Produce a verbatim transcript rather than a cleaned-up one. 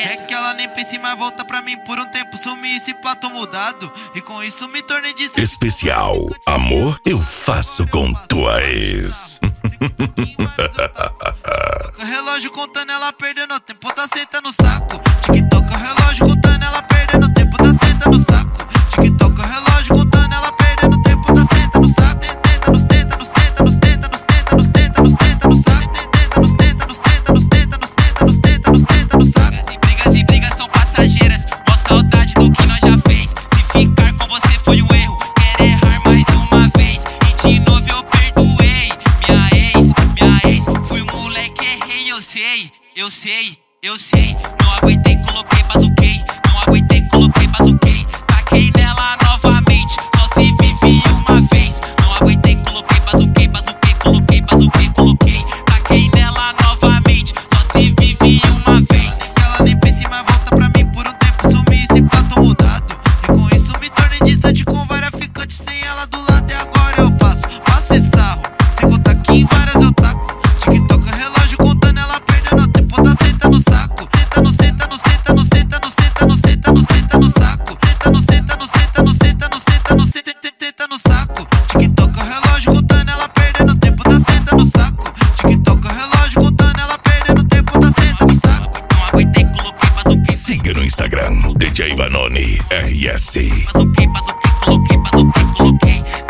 É que ela nem pensa em mais volta pra mim por um tempo. Sumi esse pato mudado e com isso me tornei distante. Especial Amor Eu Faço Com Tua Ex. O relógio contando ela perdendo tempo, tá sentando no saco. TikTok, o relógio contando ela perdendo tempo, tá sentando no saco. TikTok, o relógio contando ela perdendo tempo, tá sentando no saco. Tenta nos tenta, nos tenta, nos tenta, nos tenta, nos tenta, nos tenta no saco. Tenta nos tenta, nos tenta, nos tenta, nos tenta, nos tenta, nos tenta no saco. Brigas e brigas e brigas são passageiras. Mó saudade do que nós já fez. Se ficar com você foi um erro, quero errar mais uma vez. E de novo eu perdoei minha ex, minha ex. Fui um moleque, errei, eu sei, eu sei, eu sei. Não aguentei, coloquei, bazuquei. Não aguentei, coloquei, bazuquei. Taquei nela novamente, só se vive uma vez. Não aguentei, coloquei, bazuquei, bazuquei, coloquei, bazuquei, coloquei. Taquei nela novamente, só se vive uma vez. Ela nem pensa em mais volta pra mim por um tempo. Sumi esse pato mudado e com isso me tornei distante com várias ficantes. Sem ela do lado e agora eu passo, passo esse sarro. Sem contar que em várias eu taco. TikTok, o relógio contando ela perdendo tempo, tá senta no saco. Tenta no senta, no senta, no senta, no senta, no senta, no senta no saco. Tenta no senta, no senta, no senta, no senta, no senta, senta no saco. TikTok, o relógio contando ela perdendo tempo, tá senta no saco. TikTok, o relógio contando ela perdendo tempo, tá senta no saco. Não aguentei, coloquei, bazuquei. Siga no Instagram D J Vanoni R S. Bazuquei, bazuquei, coloquei, bazuquei, coloquei.